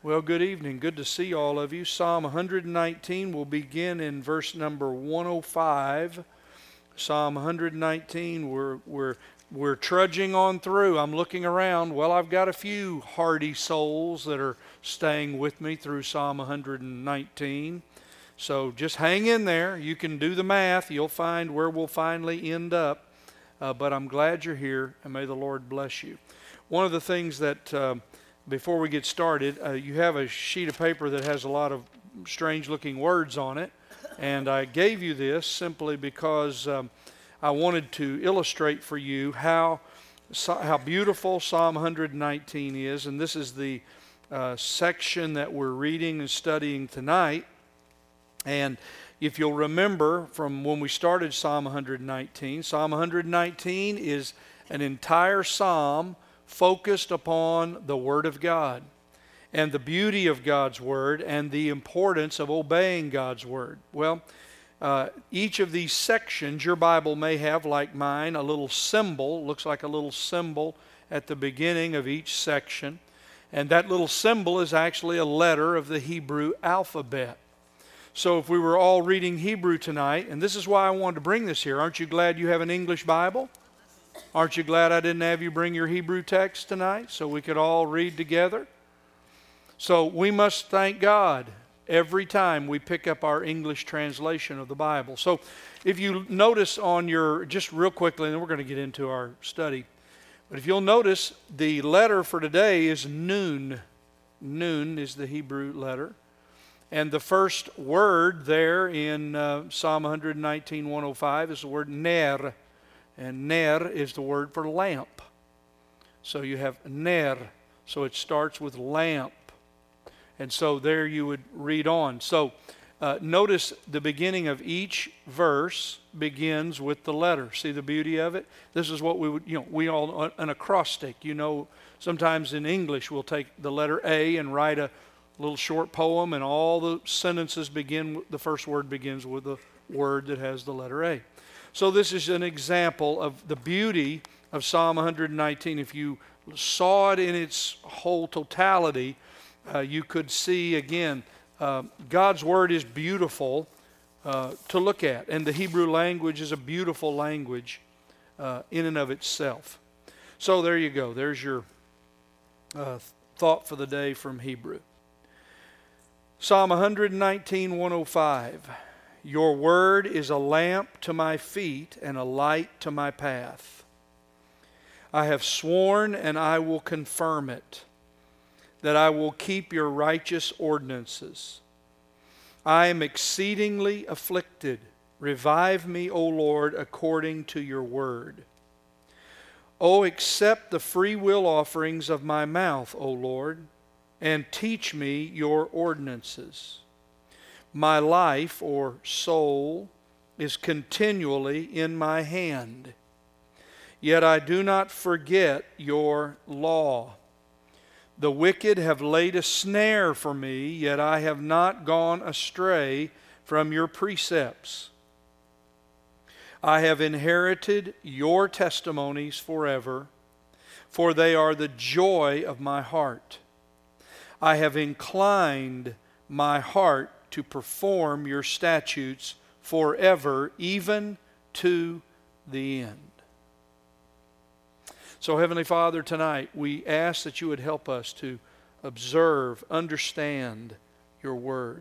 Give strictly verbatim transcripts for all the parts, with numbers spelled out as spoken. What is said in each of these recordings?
Well, good evening. Good to see all of you. Psalm one nineteen will begin in verse number one oh five. Psalm one nineteen, we're, we're, we're trudging on through. I'm looking around. Well, I've got a few hardy souls that are staying with me through Psalm one nineteen. So just hang in there. You can do the math. You'll find where we'll finally end up. Uh, but I'm glad you're here, and may the Lord bless you. One of the things that... Uh, Before we get started, uh, you have a sheet of paper that has a lot of strange-looking words on it, and I gave you this simply because um, I wanted to illustrate for you how how beautiful Psalm one nineteen is, and this is the uh, section that we're reading and studying tonight. And if you'll remember from when we started Psalm one nineteen, Psalm one nineteen is an entire psalm focused upon the Word of God and the beauty of God's Word and the importance of obeying God's Word. Well, uh, each of these sections, your Bible may have, like mine, a little symbol, looks like a little symbol at the beginning of each section. And that little symbol is actually a letter of the Hebrew alphabet. So if we were all reading Hebrew tonight, and this is why I wanted to bring this here, aren't you glad you have an English Bible? Aren't you glad I didn't have you bring your Hebrew text tonight so we could all read together? So we must thank God every time we pick up our English translation of the Bible. So if you notice on your, just real quickly, and then we're going to get into our study, but if you'll notice, the letter for today is Nun. Nun is the Hebrew letter. And the first word there in uh, Psalm one nineteen, one oh five is the word ner. And ner is the word for lamp. So you have ner. So it starts with lamp. And so there you would read on. So uh, notice the beginning of each verse begins with the letter. See the beauty of it? This is what we would, you know, we all, an acrostic. You know, sometimes in English we'll take the letter A and write a little short poem, and all the sentences begin, the first word begins with the word that has the letter A. So this is an example of the beauty of Psalm one nineteen. If you saw it in its whole totality, uh, you could see again, uh, God's Word is beautiful uh, to look at. And the Hebrew language is a beautiful language uh, in and of itself. So there you go. There's your uh, thought for the day from Hebrew. Psalm one nineteen, one oh five. Your word is a lamp to my feet and a light to my path. I have sworn and I will confirm it, that I will keep your righteous ordinances. I am exceedingly afflicted. Revive me, O Lord, according to your word. O accept the free will offerings of my mouth, O Lord, and teach me your ordinances. My life, or soul, is continually in my hand. Yet I do not forget your law. The wicked have laid a snare for me, yet I have not gone astray from your precepts. I have inherited your testimonies forever, for they are the joy of my heart. I have inclined my heart to perform your statutes forever, even to the end. So, Heavenly Father, tonight we ask that you would help us to observe, understand your word.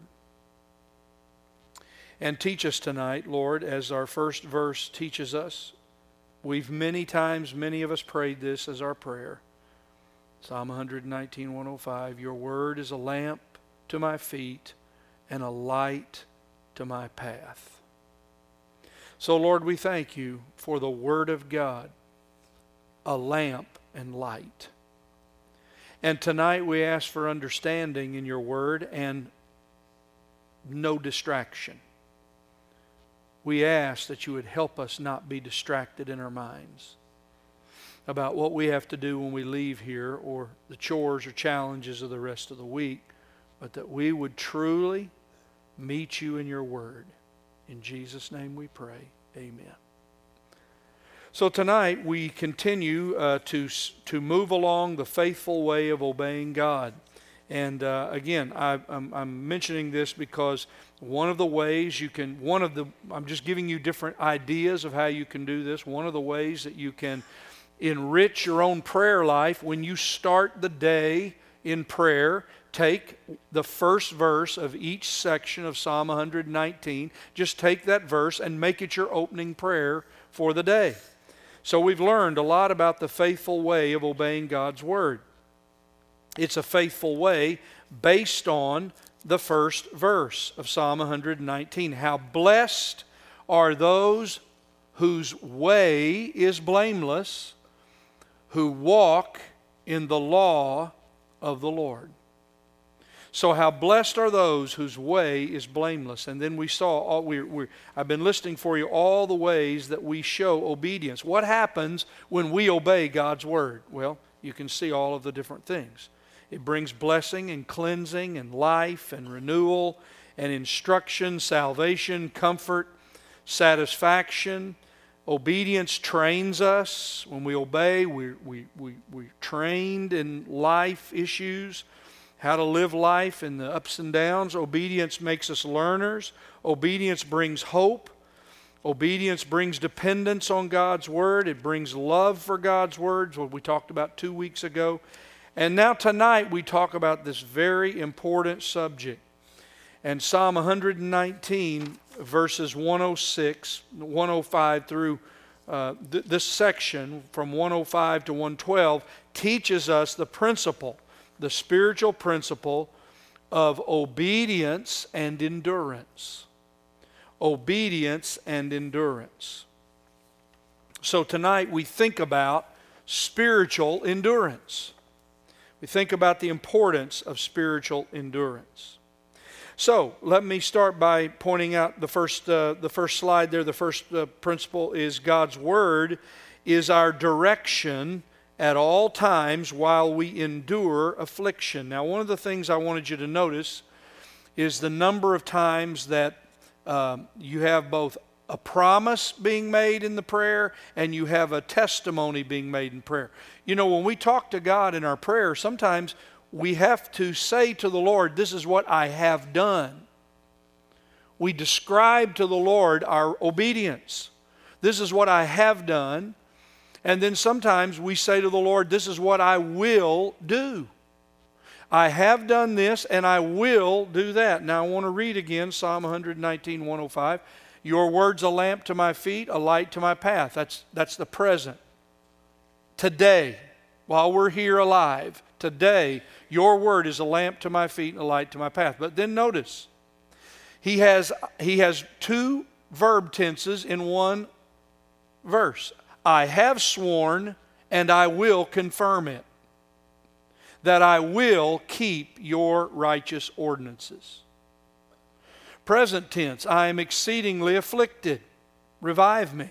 And teach us tonight, Lord, as our first verse teaches us. We've many times, many of us prayed this as our prayer. Psalm one nineteen, one oh five, your word is a lamp to my feet and a light to my path. So, Lord, we thank you for the Word of God, a lamp and light. And tonight we ask for understanding in your Word and no distraction. We ask that you would help us not be distracted in our minds about what we have to do when we leave here or the chores or challenges of the rest of the week, but that we would truly meet you in your word. In Jesus' name we pray. Amen. So tonight we continue uh, to, to move along the faithful way of obeying God. And uh, again, I, I'm, I'm mentioning this because one of the ways you can, one of the, I'm just giving you different ideas of how you can do this. One of the ways that you can enrich your own prayer life when you start the day in prayer, take the first verse of each section of Psalm one nineteen. Just take that verse and make it your opening prayer for the day. So we've learned a lot about the faithful way of obeying God's Word. It's a faithful way based on the first verse of Psalm one nineteen. How blessed are those whose way is blameless, who walk in the law of the Lord. So how blessed are those whose way is blameless. And then we saw, all, we, we, I've been listing for you all the ways that we show obedience. What happens when we obey God's Word? Well, you can see all of the different things. It brings blessing and cleansing and life and renewal and instruction, salvation, comfort, satisfaction. Obedience trains us. When we obey, we, we, we, we're trained in life issues, how to live life in the ups and downs. Obedience makes us learners. Obedience brings hope. Obedience brings dependence on God's Word. It brings love for God's Word, what we talked about two weeks ago. And now tonight we talk about this very important subject. And Psalm one nineteen, verses one oh six, one oh five through uh, th- this section from one oh five to one twelve teaches us the principle, the spiritual principle of obedience and endurance. Obedience and endurance. So tonight we think about spiritual endurance. We think about the importance of spiritual endurance. So let me start by pointing out the first, uh, the first slide there. The first uh, principle is God's Word is our direction at all times while we endure affliction. Now, one of the things I wanted you to notice is the number of times that um, you have both a promise being made in the prayer and you have a testimony being made in prayer. You know, when we talk to God in our prayer, sometimes we have to say to the Lord, this is what I have done. We describe to the Lord our obedience. This is what I have done. And then sometimes we say to the Lord, this is what I will do. I have done this and I will do that. Now I want to read again Psalm one nineteen, one oh five. Your word's a lamp to my feet, a light to my path. That's, that's the present. Today, while we're here alive, today, your word is a lamp to my feet and a light to my path. But then notice, he has, he has two verb tenses in one verse. I have sworn and I will confirm it, that I will keep your righteous ordinances. Present tense, I am exceedingly afflicted. Revive me.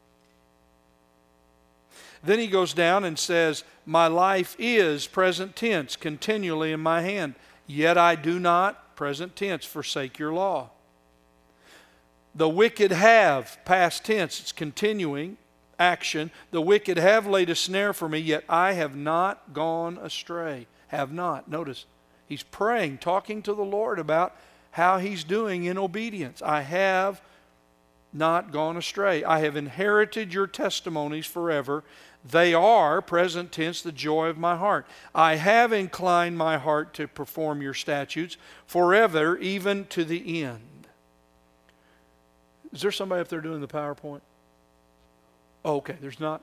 Then he goes down and says, my life is, present tense, continually in my hand. Yet I do not, present tense, forsake your law. The wicked have, past tense, it's continuing action. The wicked have laid a snare for me, yet I have not gone astray. Have not. Notice, he's praying, talking to the Lord about how he's doing in obedience. I have not gone astray. I have inherited your testimonies forever. They are, present tense, the joy of my heart. I have inclined my heart to perform your statutes forever, even to the end. Is there somebody up there doing the PowerPoint? Oh, okay, there's not?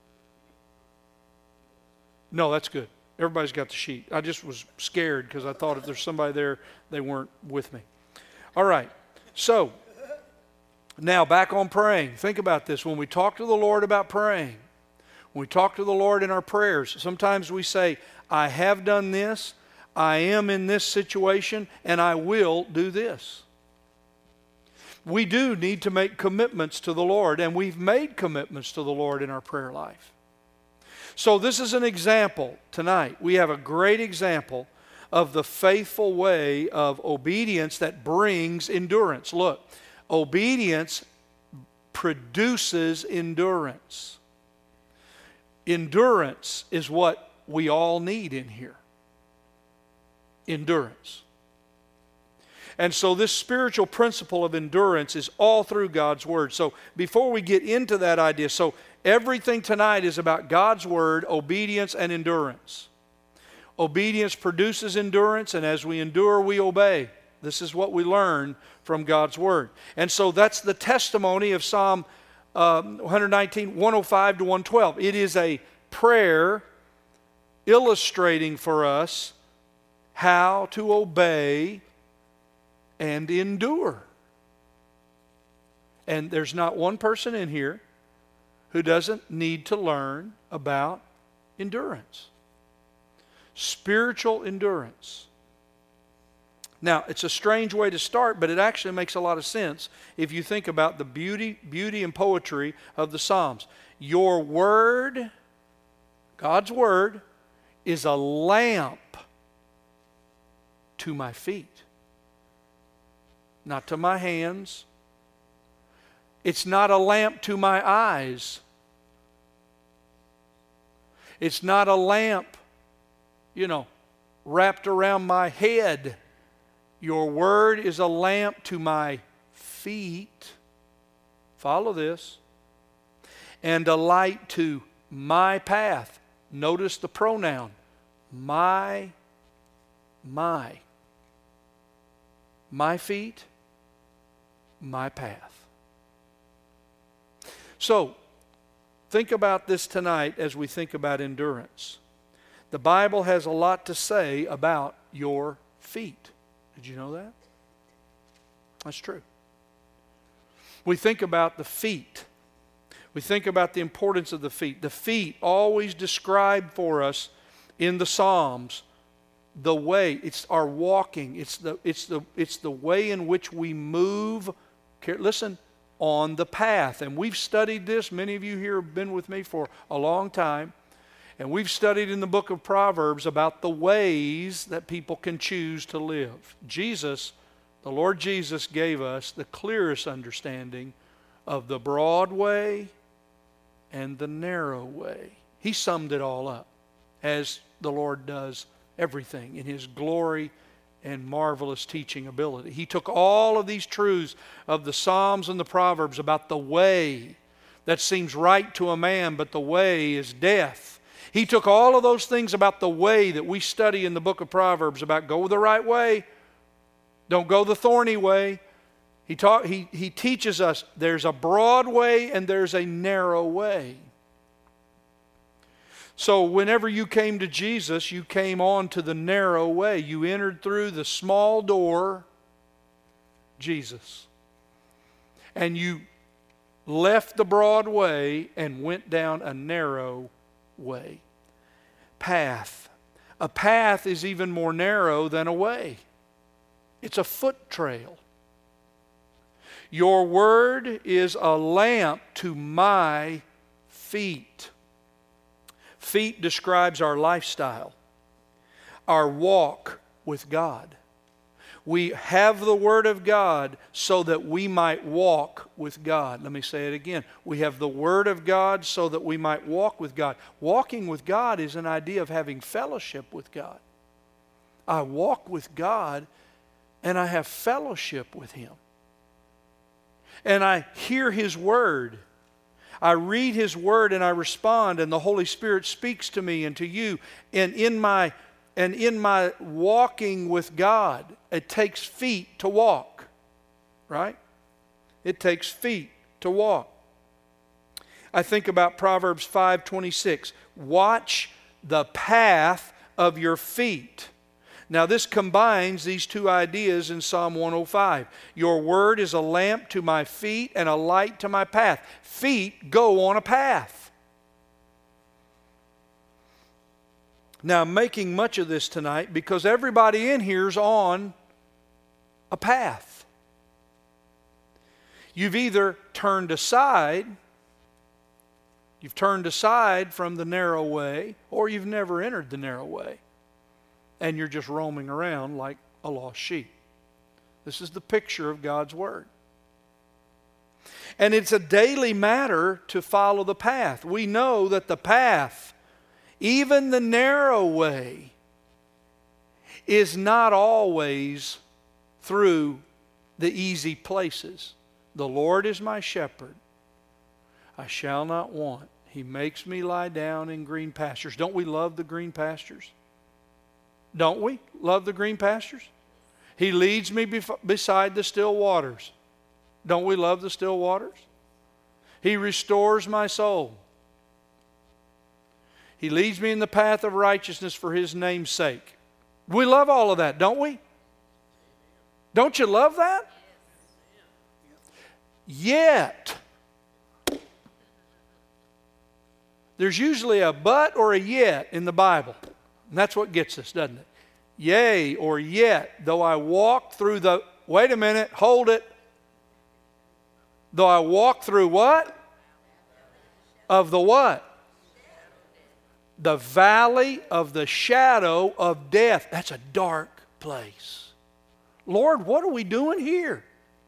No, that's good. Everybody's got the sheet. I just was scared because I thought if there's somebody there, they weren't with me. All right, so now back on praying. Think about this. When we talk to the Lord about praying, when we talk to the Lord in our prayers, sometimes we say, I have done this, I am in this situation, and I will do this. We do need to make commitments to the Lord, and we've made commitments to the Lord in our prayer life. So this is an example tonight. We have a great example of the faithful way of obedience that brings endurance. Look, obedience produces endurance. Endurance is what we all need in here. endurance. And so this spiritual principle of endurance is all through God's Word. So before we get into that idea, so everything tonight is about God's Word, obedience, and endurance. Obedience produces endurance, and as we endure, we obey. This is what we learn from God's Word. And so that's the testimony of Psalm um, one nineteen, one oh five to one twelve. It is a prayer illustrating for us how to obey and endure. And there's not one person in here who doesn't need to learn about endurance. Spiritual endurance. Now, it's a strange way to start, but it actually makes a lot of sense if you think about the beauty, beauty and poetry of the Psalms. Your word, God's word, is a lamp to my feet. Not to my hands. It's not a lamp to my eyes. It's not a lamp, you know, wrapped around my head. Your word is a lamp to my feet. Follow this. And a light to my path. Notice the pronoun. My, my. My feet, my path. So, think about this tonight as we think about endurance. The Bible has a lot to say about your feet. Did you know that? That's true. We think about the feet. We think about the importance of the feet. The feet always describe for us in the Psalms the way. It's our walking. It's the, it's the, it's the way in which we move. Listen, on the path. And we've studied this. Many of you here have been with me for a long time. And we've studied in the book of Proverbs about the ways that people can choose to live. Jesus, the Lord Jesus, gave us the clearest understanding of the broad way and the narrow way. He summed it all up, as the Lord does everything in His glory and marvelous teaching ability. He took all of these truths of the Psalms and the Proverbs about the way that seems right to a man, but the way is death. He took all of those things about the way that we study in the book of Proverbs about go the right way, don't go the thorny way. He, taught, he, he teaches us there's a broad way and there's a narrow way. So whenever you came to Jesus, you came on to the narrow way. You entered through the small door, Jesus. And you left the broad way and went down a narrow way. Path. A path is even more narrow than a way. It's a foot trail. Your word is a lamp to my feet. Feet describes our lifestyle, our walk with God. We have the Word of God so that we might walk with God. Let me say it again. We have the Word of God so that we might walk with God. Walking with God is an idea of having fellowship with God. I walk with God and I have fellowship with Him. And I hear His Word. I read His Word and I respond, and the Holy Spirit speaks to me and to you. And in my and in my walking with God, it takes feet to walk, right? It takes feet to walk. I think about Proverbs five twenty-six. Watch the path of your feet. Now this combines these two ideas in Psalm one oh five. Your word is a lamp to my feet and a light to my path. Feet go on a path. Now I'm making much of this tonight because everybody in here's on a path. You've either turned aside, you've turned aside from the narrow way, or you've never entered the narrow way. And you're just roaming around like a lost sheep. This is the picture of God's Word. And it's a daily matter to follow the path. We know that the path, even the narrow way, is not always through the easy places. The Lord is my shepherd. I shall not want. He makes me lie down in green pastures. Don't we love the green pastures? Don't we love the green pastures? He leads me bef- beside the still waters. Don't we love the still waters? He restores my soul. He leads me in the path of righteousness for His name's sake. We love all of that, don't we? Don't you love that? Yet, there's usually a but or a yet in the Bible. And that's what gets us, doesn't it? Yea or yet, though I walk through the... Wait a minute, hold it. Though I walk through what? Of the what? The valley of the shadow of death. That's a dark place. Lord, what are we doing here?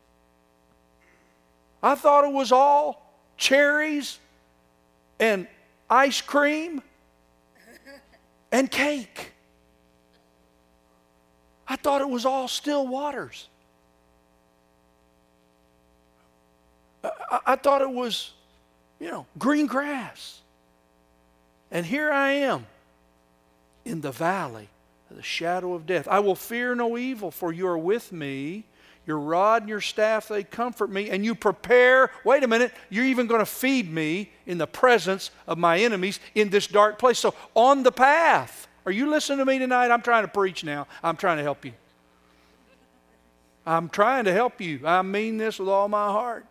I thought it was all cherries and ice cream and cake. I thought it was all still waters. I, I thought it was, you know, green grass. And here I am in the valley of the shadow of death. I will fear no evil, for you are with me. Your rod and your staff, they comfort me. And you prepare, wait a minute, you're even going to feed me in the presence of my enemies in this dark place. So on the path, are you listening to me tonight? I'm trying to preach now. I'm trying to help you. I'm trying to help you. I mean this with all my heart.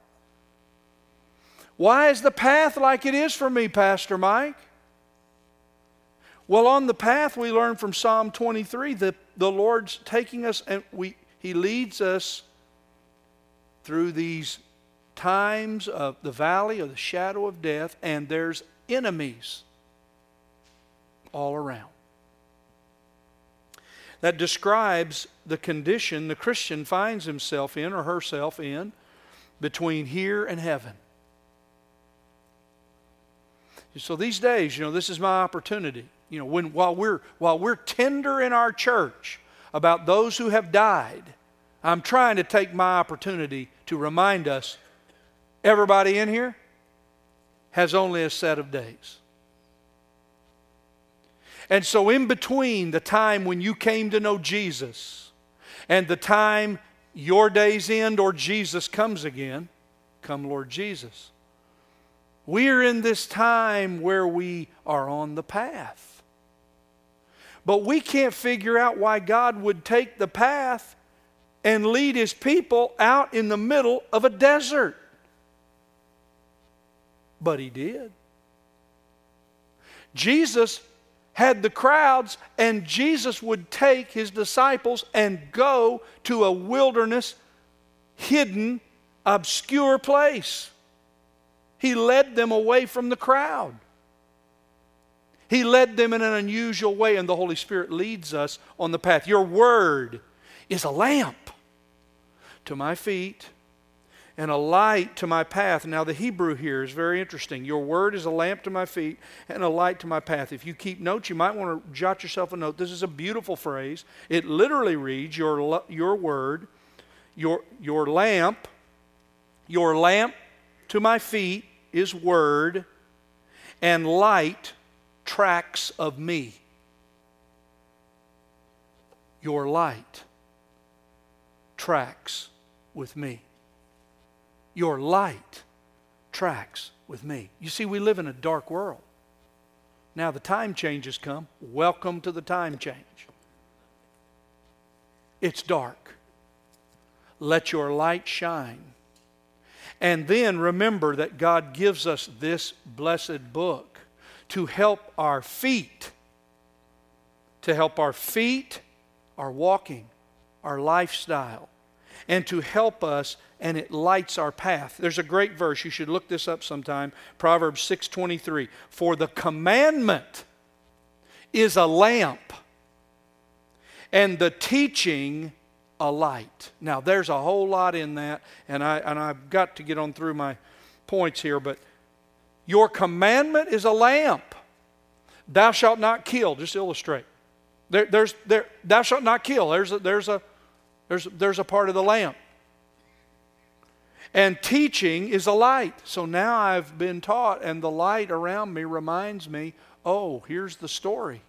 Why is the path like it is for me, Pastor Mike? Well, on the path we learn from Psalm twenty-three that the Lord's taking us and we He leads us through these times of the valley of the shadow of death, and there's enemies all around. That describes the condition the Christian finds himself in or herself in between here and heaven. So these days, you know, this is my opportunity. You know, when while we're while we're tender in our church about those who have died, I'm trying to take my opportunity to remind us, everybody in here has only a set of days. And so in between the time when you came to know Jesus and the time your days end or Jesus comes again, come Lord Jesus, we're in this time where we are on the path. But we can't figure out why God would take the path and lead His people out in the middle of a desert. But He did. Jesus had the crowds, and Jesus would take His disciples and go to a wilderness, hidden, obscure place. He led them away from the crowd. He led them in an unusual way, and the Holy Spirit leads us on the path. Your word is a lamp to my feet and a light to my path. Now the Hebrew here is very interesting. Your word is a lamp to my feet and a light to my path. If you keep notes, you might want to jot yourself a note. This is a beautiful phrase. It literally reads, your, your word, your, your lamp, your lamp to my feet is word, and light tracks of me. Your light tracks with me. Your light tracks with me. You see, we live in a dark world. Now the time change has come. Welcome to the time change. It's dark. Let your light shine. And then remember that God gives us this blessed book to help our feet, to help our feet, our walking, our lifestyle, and to help us, and it lights our path. There's a great verse, you should look this up sometime, Proverbs six twenty-three. For the commandment is a lamp, and the teaching a light. Now there's a whole lot in that, and, I, and I've got to get on through my points here, but your commandment is a lamp. Thou shalt not kill, just illustrate. There, there's there. Thou shalt not kill. There's a, there's a there's there's a part of the lamp. And teaching is a light. So now I've been taught, and the light around me reminds me, oh, here's the story.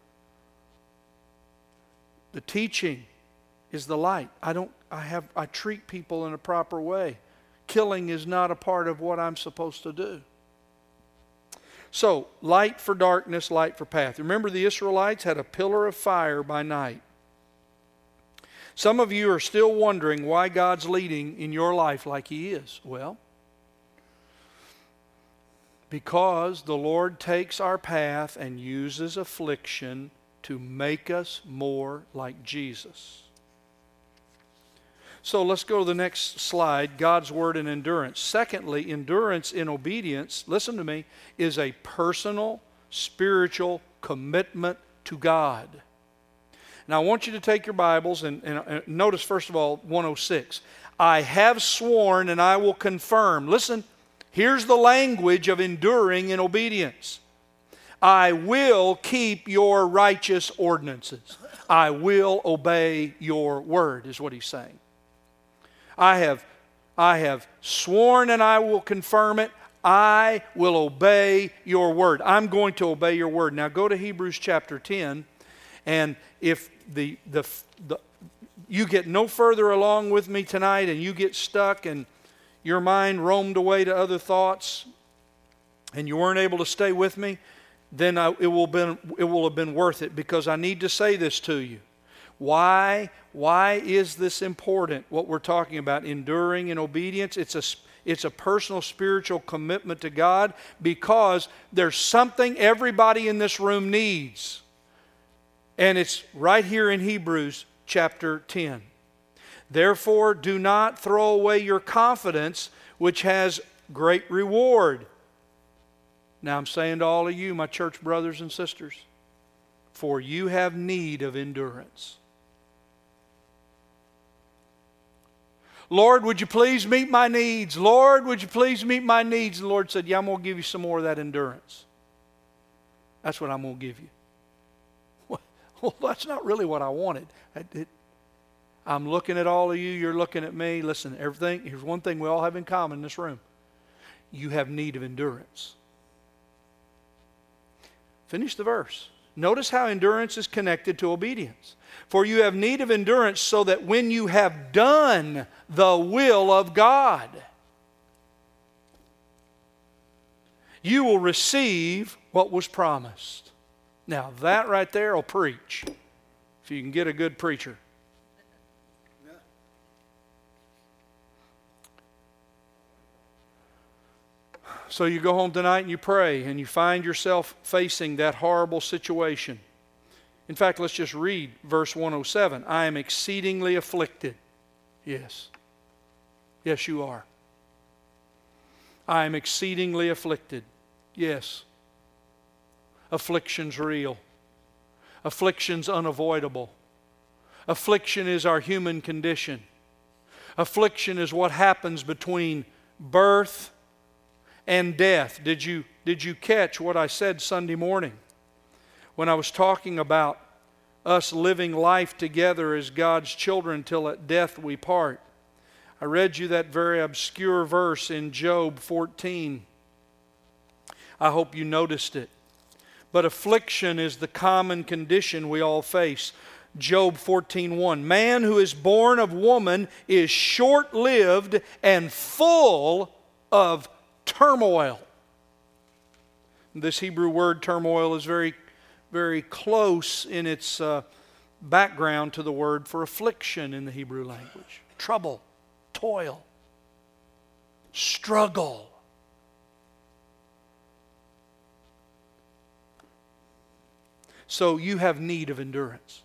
The teaching is the light. I don't. I have. I treat people in a proper way. Killing is not a part of what I'm supposed to do. So, light for darkness, light for path. Remember, the Israelites had a pillar of fire by night. Some of you are still wondering why God's leading in your life like He is. Well, because the Lord takes our path and uses affliction to make us more like Jesus. So let's go to the next slide, God's Word and endurance. Secondly, endurance in obedience, listen to me, is a personal, spiritual commitment to God. Now I want you to take your Bibles and, and, and notice first of all one oh six. I have sworn and I will confirm. Listen, here's the language of enduring in obedience. I will keep your righteous ordinances. I will obey your word, is what he's saying. I have, I have sworn and I will confirm it. I will obey your word. I'm going to obey your word. Now go to Hebrews chapter ten, and if the, the, the you get no further along with me tonight and you get stuck and your mind roamed away to other thoughts and you weren't able to stay with me, then I, it will been it will have been worth it, because I need to say this to you. Why why is this important? What we're talking about, enduring in obedience, it's a it's a personal spiritual commitment to God, because there's something everybody in this room needs. And it's right here in Hebrews chapter ten. Therefore, do not throw away your confidence, which has great reward. Now I'm saying to all of you, my church brothers and sisters, for you have need of endurance. Lord, would you please meet my needs? Lord, would you please meet my needs? And the Lord said, yeah, I'm going to give you some more of that endurance. That's what I'm going to give you. Well, that's not really what I wanted. I, it, I'm looking at all of you. You're looking at me. Listen, everything. Here's one thing we all have in common in this room. You have need of endurance. Finish the verse. Notice how endurance is connected to obedience. For you have need of endurance, so that when you have done the will of God, you will receive what was promised. Now that right there will preach, if you can get a good preacher. So you go home tonight and you pray and you find yourself facing that horrible situation. In fact, let's just read verse one oh seven. I am exceedingly afflicted. Yes. Yes, you are. I am exceedingly afflicted. Yes. Affliction's real. Affliction's unavoidable. Affliction is our human condition. Affliction is what happens between birth and death. Did you, did you catch what I said Sunday morning when I was talking about us living life together as God's children till at death we part? I read you that very obscure verse in Job fourteen. I hope you noticed it. But affliction is the common condition we all face. Job fourteen one. Man who is born of woman is short-lived and full of turmoil. This Hebrew word turmoil is very, very close in its uh, background to the word for affliction in the Hebrew language. Trouble, toil, struggle. So you have need of endurance,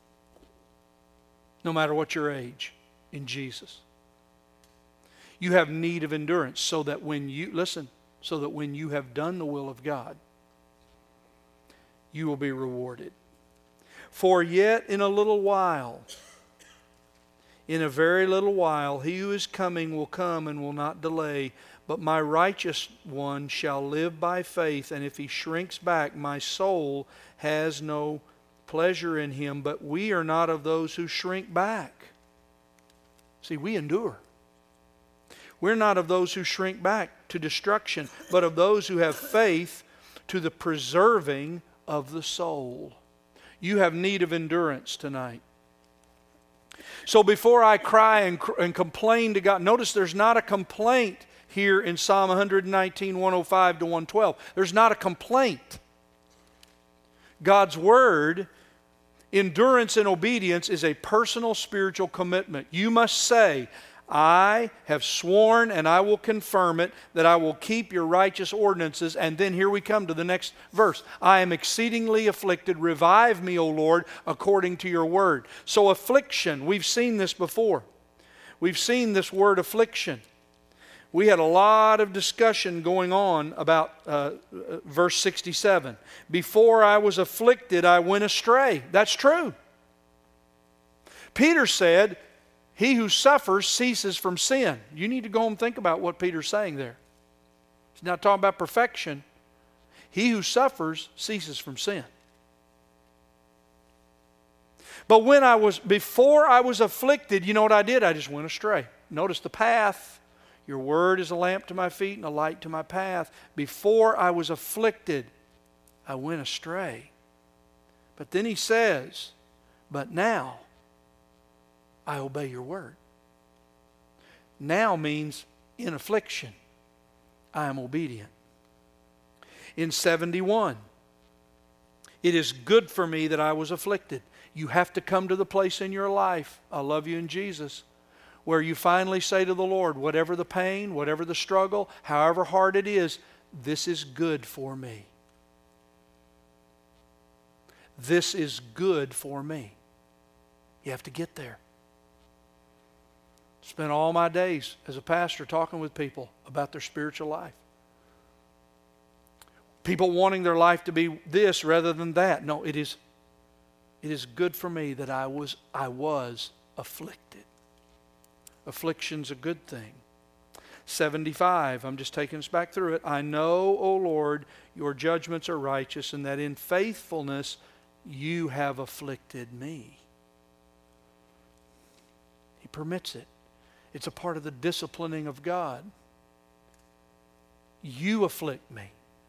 no matter what your age, in Jesus. You have need of endurance so that when you, listen, so that when you have done the will of God, you will be rewarded. For yet in a little while, in a very little while, he who is coming will come and will not delay. But my righteous one shall live by faith, and if he shrinks back, my soul has no pleasure in Him, but we are not of those who shrink back. See, we endure. We're not of those who shrink back to destruction, but of those who have faith to the preserving of the soul. You have need of endurance tonight. So before I cry and, and complain to God, notice there's not a complaint here in Psalm one nineteen, one oh five to one twelve. There's not a complaint. God's Word, endurance and obedience, is a personal spiritual commitment. You must say, I have sworn and I will confirm it that I will keep your righteous ordinances. And then here we come to the next verse. I am exceedingly afflicted. Revive me, O Lord, according to your word. So affliction, we've seen this before. We've seen this word affliction. We had a lot of discussion going on about uh, verse sixty-seven. Before I was afflicted, I went astray. That's true. Peter said, he who suffers ceases from sin. You need to go home and think about what Peter's saying there. He's not talking about perfection. He who suffers ceases from sin. But when I was, before I was afflicted, you know what I did? I just went astray. Notice the path. Your word is a lamp to my feet and a light to my path. Before I was afflicted, I went astray. But then he says, but now I obey your word. Now means in affliction, I am obedient. In seventy-one, it is good for me that I was afflicted. You have to come to the place in your life, I love you in Jesus, where you finally say to the Lord, whatever the pain, whatever the struggle, however hard it is, this is good for me. This is good for me. You have to get there. Spent all my days as a pastor talking with people about their spiritual life. People wanting their life to be this rather than that. No, it is, it is good for me that I was, I was afflicted. Affliction's a good thing. seventy-five, I'm just taking us back through it. I know, O Lord, your judgments are righteous, and that in faithfulness you have afflicted me. He permits it. It's a part of the disciplining of God. You afflict me.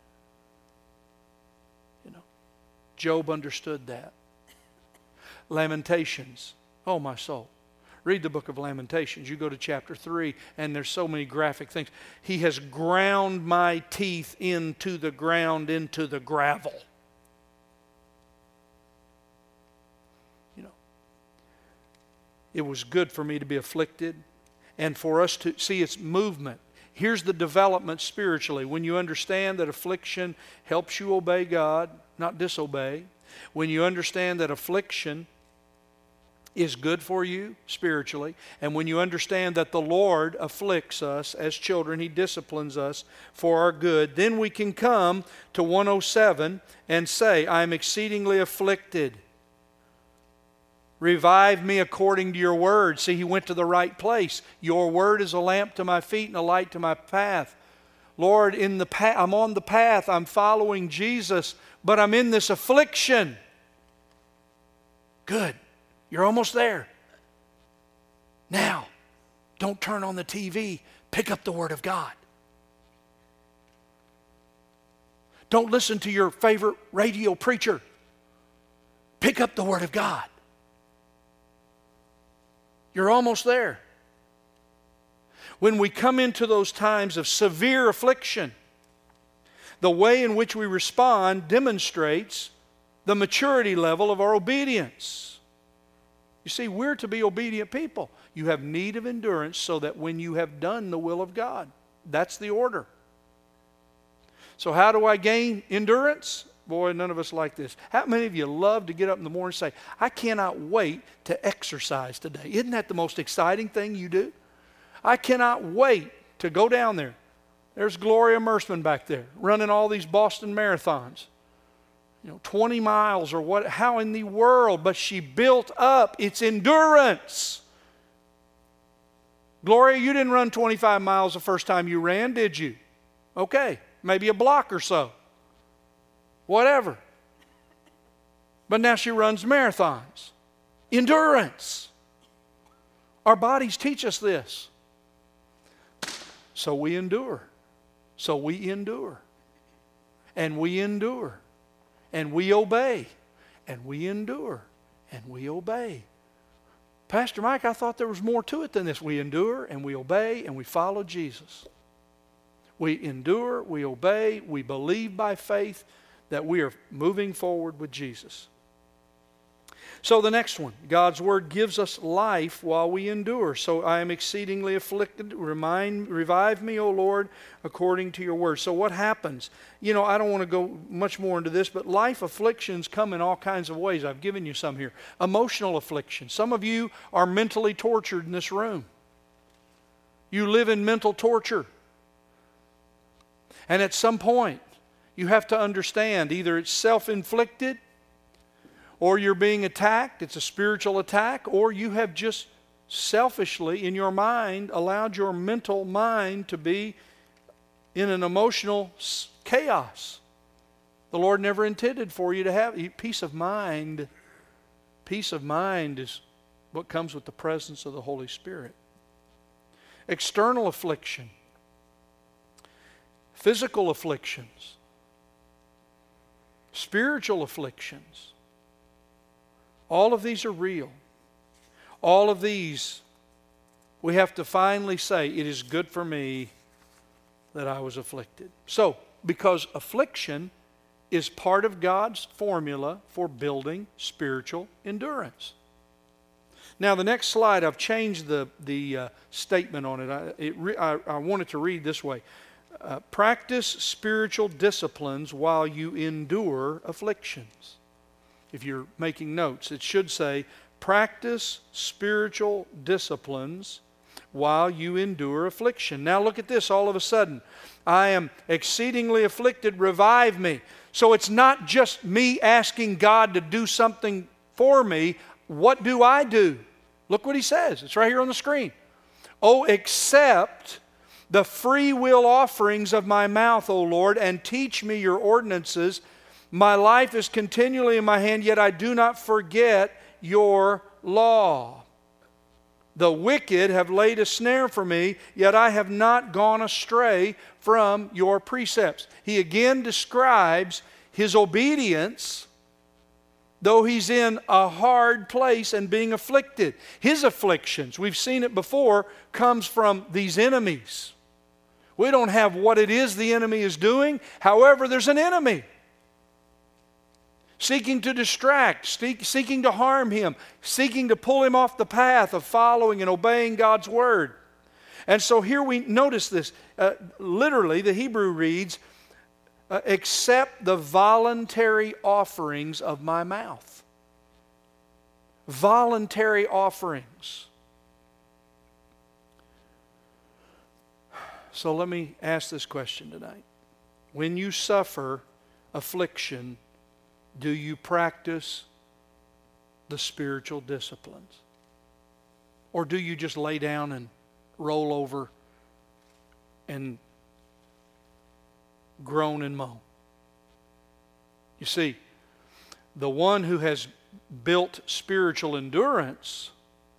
You know, Job understood that. Lamentations. Oh, my soul. Read the book of Lamentations. You go to chapter three, and there's so many graphic things. He has ground my teeth into the ground, into the gravel. You know, it was good for me to be afflicted. And for us to see its movement. Here's the development spiritually. When you understand that affliction helps you obey God, not disobey. When you understand that affliction is good for you spiritually. And when you understand that the Lord afflicts us as children, He disciplines us for our good, then we can come to one oh seven and say, I am exceedingly afflicted. Revive me according to your word. See, he went to the right place. Your word is a lamp to my feet and a light to my path. Lord, in the pa- I'm on the path. I'm following Jesus, but I'm in this affliction. Good. You're almost there. Now, don't turn on the T V. Pick up the Word of God. Don't listen to your favorite radio preacher. Pick up the Word of God. You're almost there. When we come into those times of severe affliction, the way in which we respond demonstrates the maturity level of our obedience. You see, we're to be obedient people. You have need of endurance so that when you have done the will of God, that's the order. So how do I gain endurance? Boy, none of us like this. How many of you love to get up in the morning and say, I cannot wait to exercise today? Isn't that the most exciting thing you do? I cannot wait to go down there. There's Gloria Mersman back there running all these Boston marathons. You know, twenty miles or what, how in the world? But she built up its endurance. Gloria, you didn't run twenty-five miles the first time you ran, did you? Okay, maybe a block or so. Whatever. But now she runs marathons. Endurance. Our bodies teach us this. So we endure. So we endure. And we endure. And we obey. And we endure. And we obey. Pastor Mike, I thought there was more to it than this. We endure and we obey and we follow Jesus. We endure, we obey, we believe by faith that we are moving forward with Jesus. So the next one, God's Word gives us life while we endure. So I am exceedingly afflicted. Remind, revive me, O Lord, according to your word. So what happens? You know, I don't want to go much more into this, but life afflictions come in all kinds of ways. I've given you some here. Emotional affliction. Some of you are mentally tortured in this room. You live in mental torture. And at some point, you have to understand either it's self-inflicted, or you're being attacked, it's a spiritual attack, or you have just selfishly in your mind allowed your mental mind to be in an emotional chaos. The Lord never intended for you to have peace of mind. Peace of mind is what comes with the presence of the Holy Spirit. External affliction. Physical afflictions. Spiritual afflictions. All of these are real. All of these, we have to finally say, it is good for me that I was afflicted. So, because affliction is part of God's formula for building spiritual endurance. Now, the next slide, I've changed the, the uh, statement on it. I, it re, I, I want it to read this way. Uh, practice spiritual disciplines while you endure afflictions. If you're making notes, it should say, practice spiritual disciplines while you endure affliction. Now look at this all of a sudden. I am exceedingly afflicted, revive me. So it's not just me asking God to do something for me. What do I do? Look what he says. It's right here on the screen. Oh, accept the free will offerings of my mouth, O Lord, and teach me your ordinances. My life is continually in my hand, yet I do not forget your law. The wicked have laid a snare for me, yet I have not gone astray from your precepts. He again describes his obedience, though he's in a hard place and being afflicted. His afflictions, we've seen it before, comes from these enemies. We don't have what it is the enemy is doing. However, there's an enemy seeking to distract, seeking to harm him, seeking to pull him off the path of following and obeying God's word. And so here we notice this. Uh, literally, the Hebrew reads, uh, accept the voluntary offerings of my mouth. Voluntary offerings. So let me ask this question tonight. When you suffer affliction, do you practice the spiritual disciplines? Or do you just lay down and roll over and groan and moan? You see, the one who has built spiritual endurance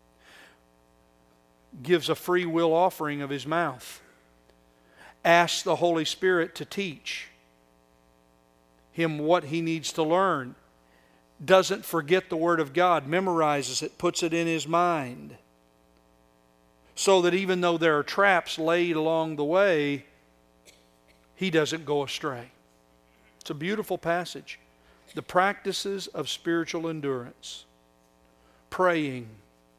gives a free will offering of his mouth. Asks the Holy Spirit to teach him what he needs to learn. Doesn't forget the Word of God. Memorizes it. Puts it in his mind. So that even though there are traps laid along the way, he doesn't go astray. It's a beautiful passage. The practices of spiritual endurance. Praying.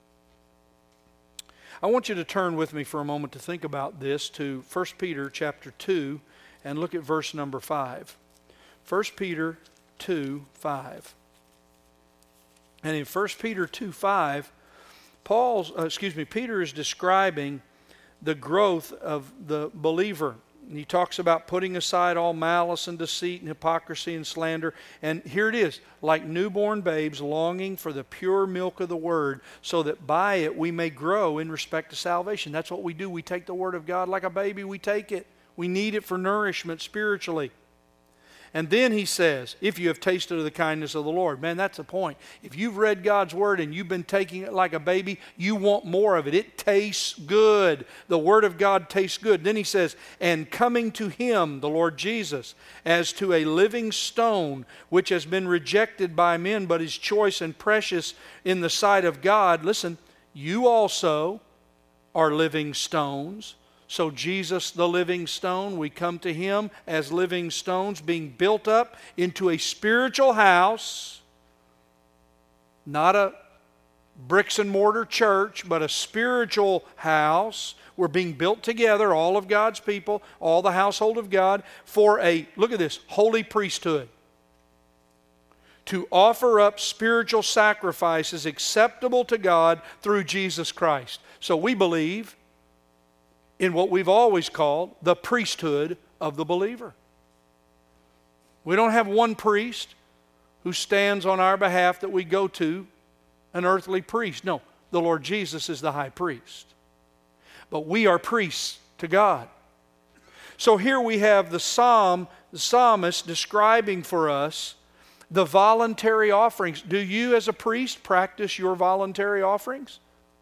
I want you to turn with me for a moment to think about this to First Peter chapter two and look at verse number five. First Peter two five. And in First Peter two five, Paul's, uh, excuse me, Peter is describing the growth of the believer. And he talks about putting aside all malice and deceit and hypocrisy and slander. And here it is, like newborn babes longing for the pure milk of the Word, so that by it we may grow in respect to salvation. That's what we do. We take the Word of God like a baby. We take it. We need it for nourishment spiritually. And then he says, if you have tasted of the kindness of the Lord. Man, that's the point. If you've read God's Word and you've been taking it like a baby, you want more of it. It tastes good. The Word of God tastes good. Then he says, and coming to Him, the Lord Jesus, as to a living stone, which has been rejected by men, but is choice and precious in the sight of God. Listen, you also are living stones. So Jesus, the living stone, we come to Him as living stones, being built up into a spiritual house, not a bricks and mortar church, but a spiritual house. We're being built together, all of God's people, all the household of God, for a, look at this, holy priesthood, to offer up spiritual sacrifices acceptable to God through Jesus Christ. So we believe in what we've always called the priesthood of the believer. We don't have one priest who stands on our behalf that we go to, an earthly priest. No, the Lord Jesus is the high priest. But we are priests to God. So here we have the psalm, the psalmist describing for us the voluntary offerings. Do you as a priest practice your voluntary offerings?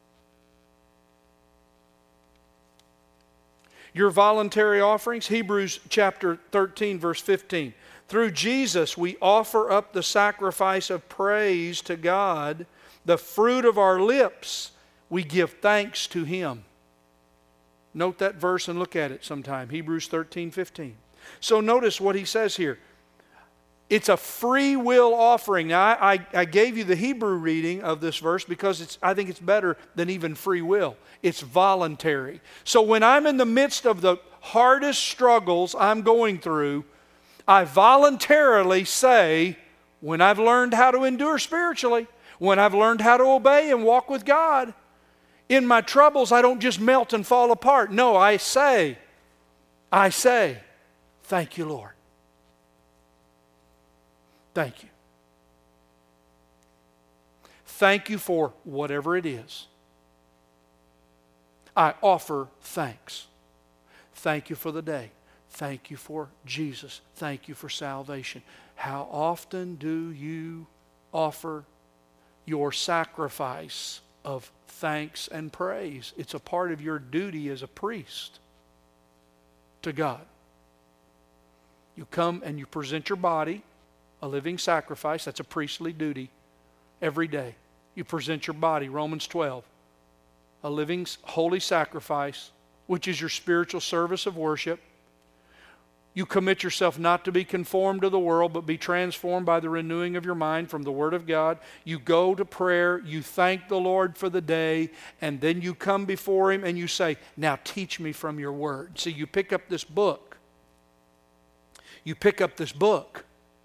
Your voluntary offerings, Hebrews chapter thirteen, verse fifteen. Through Jesus we offer up the sacrifice of praise to God, the fruit of our lips we give thanks to Him. Note that verse and look at it sometime, Hebrews thirteen, fifteen. So notice what he says here. It's a free will offering. Now, I, I, I gave you the Hebrew reading of this verse because it's, I think it's better than even free will. It's voluntary. So when I'm in the midst of the hardest struggles I'm going through, I voluntarily say, when I've learned how to endure spiritually, when I've learned how to obey and walk with God, in my troubles I don't just melt and fall apart. No, I say, I say, thank you, Lord. Thank you. Thank you for whatever it is. I offer thanks. Thank you for the day. Thank you for Jesus. Thank you for salvation. How often do you offer your sacrifice of thanks and praise? It's a part of your duty as a priest to God. You come and you present your body, a living sacrifice. That's a priestly duty every day. You present your body, Romans twelve, a living holy sacrifice, which is your spiritual service of worship. You commit yourself not to be conformed to the world, but be transformed by the renewing of your mind from the Word of God. You go to prayer, you thank the Lord for the day, and then you come before Him and you say, now teach me from your Word. See, you pick up this book. You pick up this book.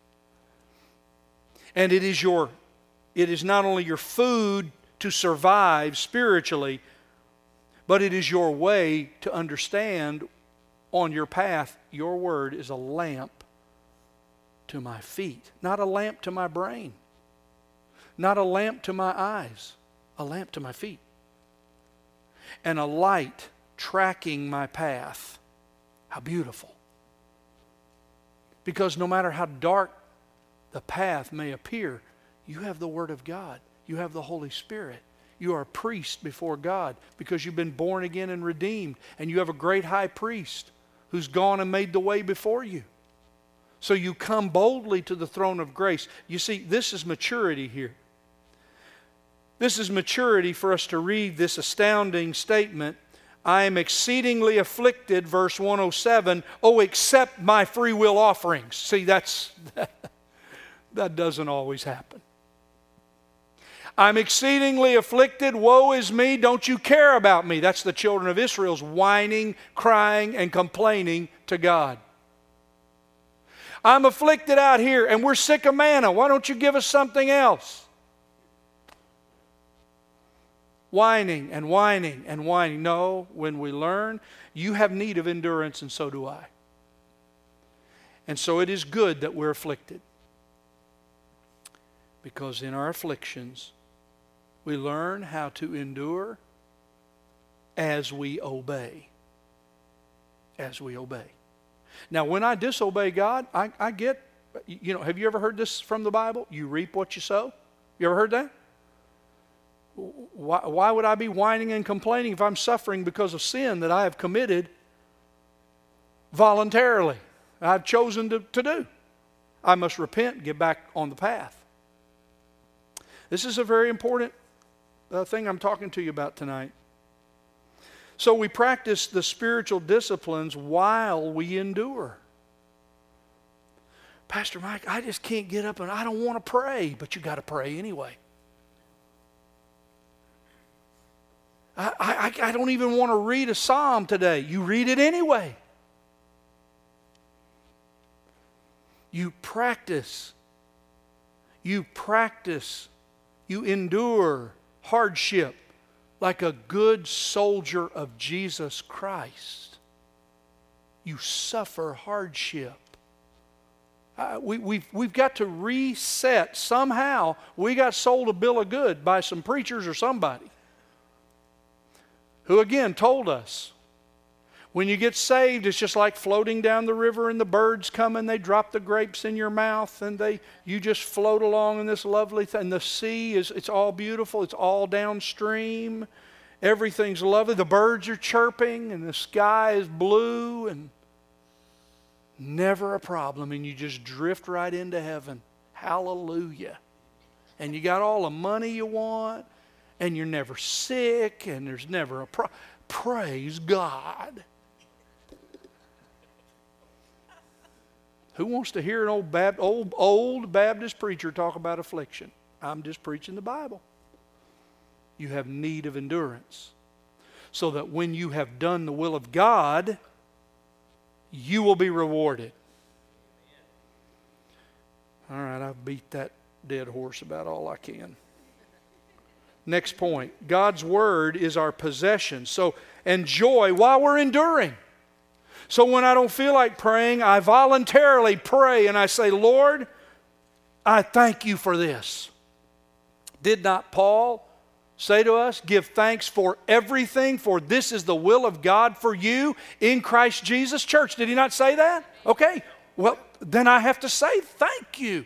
And it is your, it is not only your food to survive spiritually, but it is your way to understand on your path. Your Word is a lamp to my feet, not a lamp to my brain, not a lamp to my eyes, a lamp to my feet, and a light tracking my path. How beautiful. Because no matter how dark the path may appear, you have the Word of God. You have the Holy Spirit. You are a priest before God because you've been born again and redeemed, and you have a great high priest who's gone and made the way before you. So you come boldly to the throne of grace. You see, this is maturity here. This is maturity for us to read this astounding statement. I am exceedingly afflicted, verse one oh seven. Oh, accept my free will offerings. See, that's... That doesn't always happen. I'm exceedingly afflicted. Woe is me. Don't you care about me? That's the children of Israel's whining, crying, and complaining to God. I'm afflicted out here and we're sick of manna. Why don't you give us something else? Whining and whining and whining. No, when we learn, you have need of endurance and so do I. And so it is good that we're afflicted. Because in our afflictions, we learn how to endure as we obey. As we obey. Now, when I disobey God, I, I get You know, have you ever heard this from the Bible? You reap what you sow. You ever heard that? Why, why would I be whining and complaining if I'm suffering because of sin that I have committed voluntarily? I've chosen to, to do. I must repent and get back on the path. This is a very important uh, thing I'm talking to you about tonight. So we practice the spiritual disciplines while we endure. Pastor Mike, I just can't get up and I don't want to pray, but you got to pray anyway. I, I, I don't even want to read a psalm today. You read it anyway. You practice. You practice. You endure hardship like a good soldier of Jesus Christ. You suffer hardship. Uh, we, we've, we've got to reset. Somehow we got sold a bill of good by some preachers or somebody who again told us, when you get saved, it's just like floating down the river and the birds come and they drop the grapes in your mouth and they you just float along in this lovely thing. The sea is it's all beautiful. It's all downstream. Everything's lovely. The birds are chirping and the sky is blue and never a problem. And you just drift right into heaven. Hallelujah. And you got all the money you want and you're never sick and there's never a problem. Praise God. Who wants to hear an old, Bab- old, old Baptist preacher talk about affliction? I'm just preaching the Bible. You have need of endurance so that when you have done the will of God, you will be rewarded. All right, I've beat that dead horse about all I can. Next point. God's Word is our possession. So enjoy while we're enduring. So when I don't feel like praying, I voluntarily pray and I say, Lord, I thank you for this. Did not Paul say to us, give thanks for everything, for this is the will of God for you in Christ Jesus? Church, did he not say that? Okay, well, then I have to say thank you.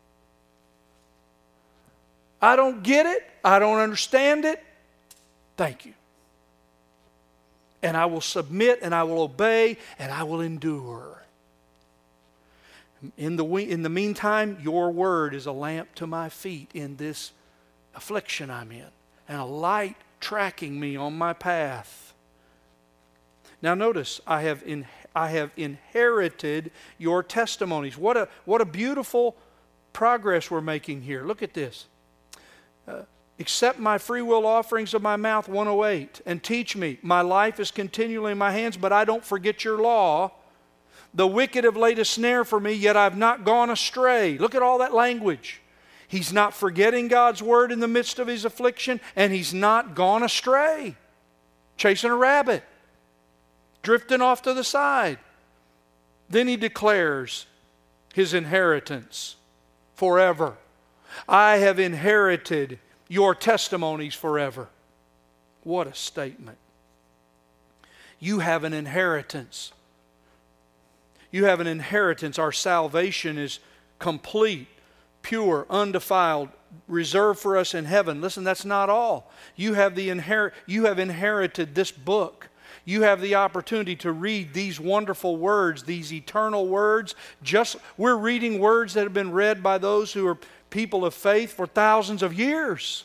I don't get it. I don't understand it. Thank you. And I will submit and I will obey and I will endure. In the, in the meantime, your word is a lamp to my feet in this affliction I'm in and a light tracking me on my path. Now notice, I have, in, I have inherited your testimonies. What a, what a beautiful progress we're making here. Look at this. Uh, Accept my free will offerings of my mouth, one oh eight, and teach me. My life is continually in my hands, but I don't forget your law. The wicked have laid a snare for me, yet I've not gone astray. Look at all that language. He's not forgetting God's word in the midst of his affliction, and he's not gone astray. Chasing a rabbit. Drifting off to the side. Then he declares his inheritance forever. I have inherited your testimonies forever. What a statement. You have an inheritance. You have an inheritance. Our salvation is complete, pure, undefiled, reserved for us in heaven. Listen, that's not all. You have the inherit you have inherited this book. You have the opportunity to read these wonderful words, these eternal words. Just we're reading words that have been read by those who are people of faith for thousands of years.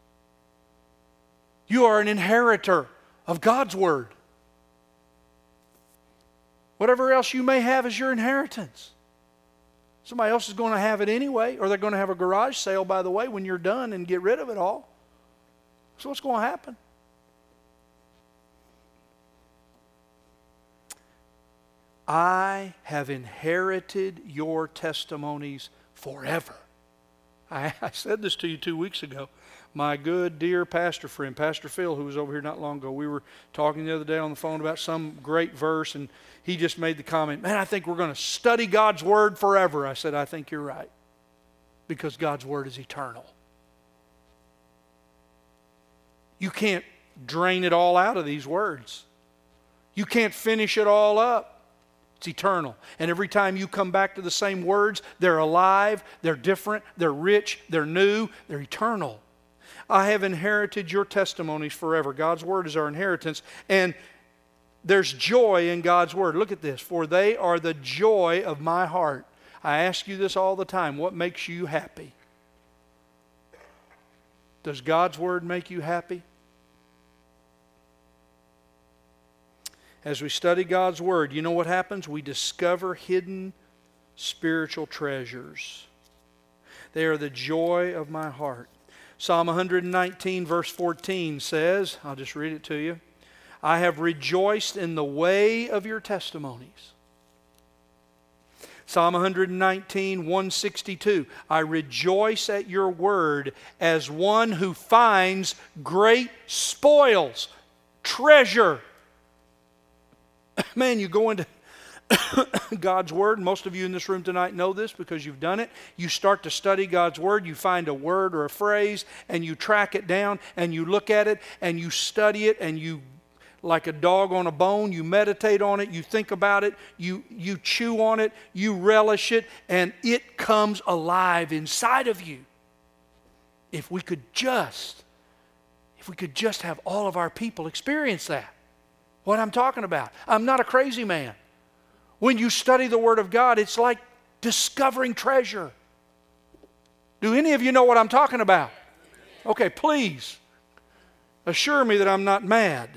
You are an inheritor of God's Word. Whatever else you may have is your inheritance. Somebody else is going to have it anyway, or they're going to have a garage sale, by the way, when you're done and get rid of it all. So what's going to happen? I have inherited your testimonies forever. I, I said this to you two weeks ago. My good, dear pastor friend, Pastor Phil, who was over here not long ago, we were talking the other day on the phone about some great verse, and he just made the comment, man, I think we're going to study God's Word forever. I said, I think you're right, because God's Word is eternal. You can't drain it all out of these words. You can't finish it all up. It's eternal. And every time you come back to the same words, they're alive, they're different, they're rich, they're new, they're eternal. I have inherited your testimonies forever. God's Word is our inheritance. And there's joy in God's Word. Look at this. For they are the joy of my heart. I ask you this all the time. What makes you happy? Does God's Word make you happy? As we study God's Word, you know what happens? We discover hidden spiritual treasures. They are the joy of my heart. Psalm one nineteen verse fourteen says, I'll just read it to you. I have rejoiced in the way of your testimonies. Psalm one nineteen, one sixty-two. I rejoice at your word as one who finds great spoils, treasure. Man, you go into God's Word. Most of you in this room tonight know this because you've done it. You start to study God's Word. You find a word or a phrase and you track it down and you look at it and you study it and you, like a dog on a bone, you meditate on it, you think about it, you, you chew on it, you relish it, and it comes alive inside of you. If we could just, if we could just have all of our people experience that. What I'm talking about. I'm not a crazy man. When you study the Word of God, it's like discovering treasure. Do any of you know what I'm talking about? Okay, please assure me that I'm not mad.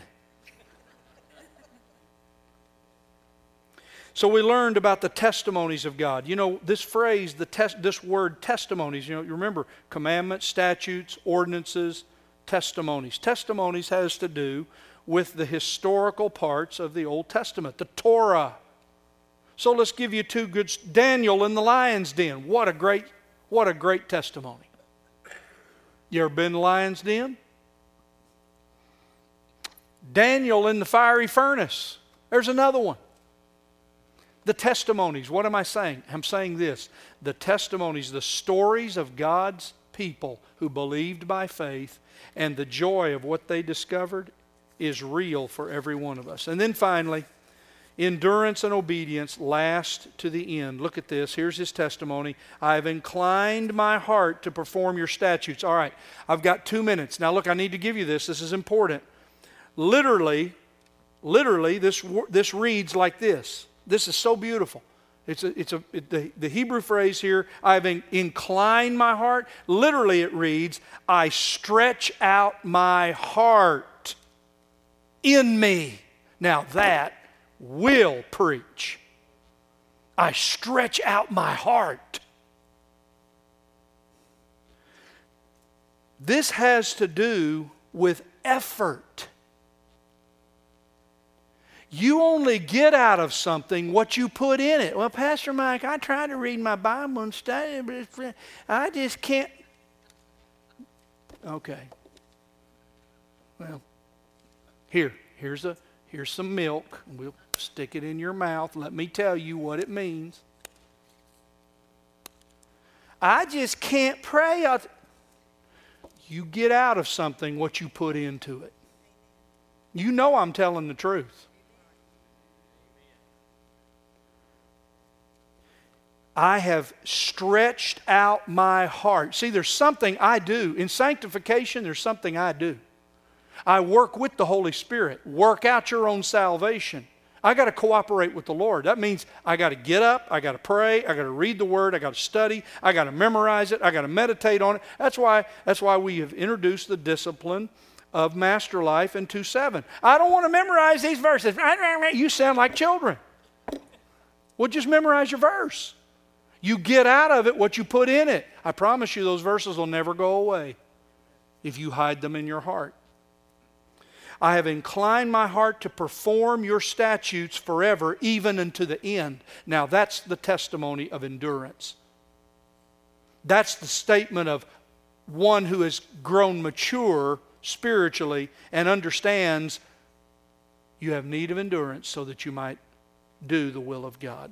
So we learned about the testimonies of God. You know, this phrase, the tes- this word testimonies, you know, you remember commandments, statutes, ordinances, testimonies. Testimonies has to do with the historical parts of the Old Testament, the Torah. So let's give you two good. Daniel in the lion's den. What a great, what a great testimony. You ever been in the lion's den? Daniel in the fiery furnace. There's another one. The testimonies. What am I saying? I'm saying this. The testimonies, the stories of God's people who believed by faith and the joy of what they discovered is real for every one of us. And then finally, endurance and obedience last to the end. Look at this. Here's his testimony. I have inclined my heart to perform your statutes. All right, I've got two minutes. Now look, I need to give you this. This is important. Literally, literally, this, this reads like this. This is so beautiful. It's a, it's a, it, the, the Hebrew phrase here, I've in, inclined my heart. Literally it reads, I stretch out my heart in me. Now that will preach. I stretch out my heart. This has to do with effort. You only get out of something what you put in it. Well, Pastor Mike, I try to read my Bible and study, but it's, I just can't. Okay. Well, here, here's a here's some milk. We'll stick it in your mouth. Let me tell you what it means. I just can't pray. I'll you get out of something what you put into it. You know I'm telling the truth. I have stretched out my heart. See, there's something I do. In sanctification, there's something I do. I work with the Holy Spirit. Work out your own salvation. I got to cooperate with the Lord. That means I got to get up, I got to pray, I got to read the Word, I got to study, I got to memorize it, I got to meditate on it. That's why, that's why we have introduced the discipline of Master Life in two seven. I don't want to memorize these verses. You sound like children. Well, just memorize your verse. You get out of it what you put in it. I promise you those verses will never go away if you hide them in your heart. I have inclined my heart to perform your statutes forever, even unto the end. Now that's the testimony of endurance. That's the statement of one who has grown mature spiritually and understands you have need of endurance so that you might do the will of God.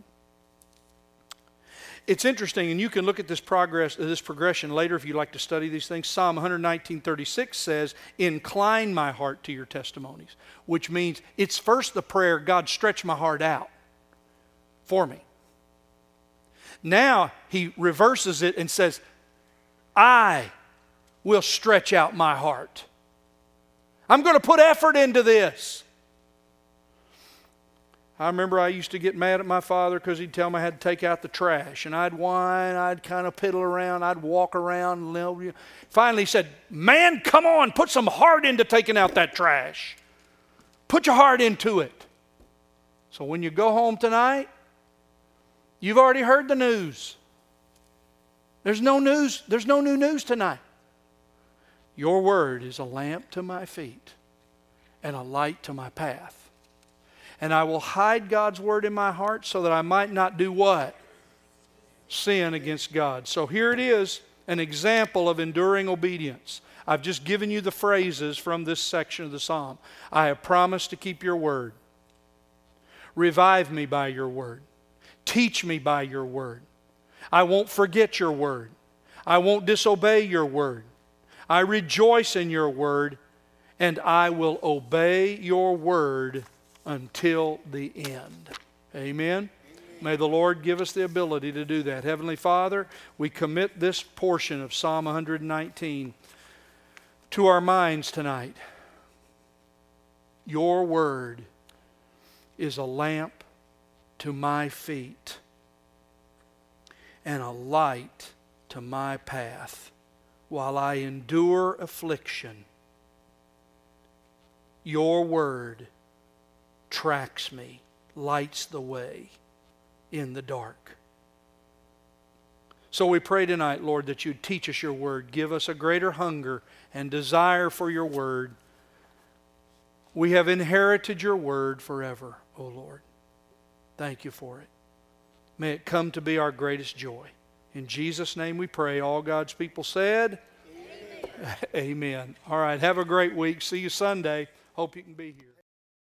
It's interesting, and you can look at this progress, this progression later if you'd like to study these things. Psalm one nineteen thirty-six says, incline my heart to your testimonies, which means it's first the prayer, God, stretch my heart out. for me. Now he reverses it and says, I will stretch out my heart. I'm going to put effort into this. I remember I used to get mad at my father because he'd tell me I had to take out the trash. And I'd whine, I'd kind of piddle around, I'd walk around. Finally he said, man, come on, put some heart into taking out that trash. Put your heart into it. So when you go home tonight, you've already heard the news. There's no news. There's no new news tonight. Your word is a lamp to my feet and a light to my path. And I will hide God's word in my heart so that I might not do what? Sin against God. So here it is, an example of enduring obedience. I've just given you the phrases from this section of the psalm. I have promised to keep your word. Revive me by your word. Teach me by your word. I won't forget your word. I won't disobey your word. I rejoice in your word, and I will obey your word until the end. Amen? Amen. May the Lord give us the ability to do that. Heavenly Father, we commit this portion of Psalm one nineteen to our minds tonight. Your word is a lamp to my feet and a light to my path while I endure affliction. Your word tracks me, lights the way in the dark. So we pray tonight, Lord, that you'd teach us your word. Give us a greater hunger and desire for your word. We have inherited your word forever, O Lord. Thank you for it. May it come to be our greatest joy. In Jesus' name we pray. All God's people said, Amen. Amen. All right, have a great week. See you Sunday. Hope you can be here.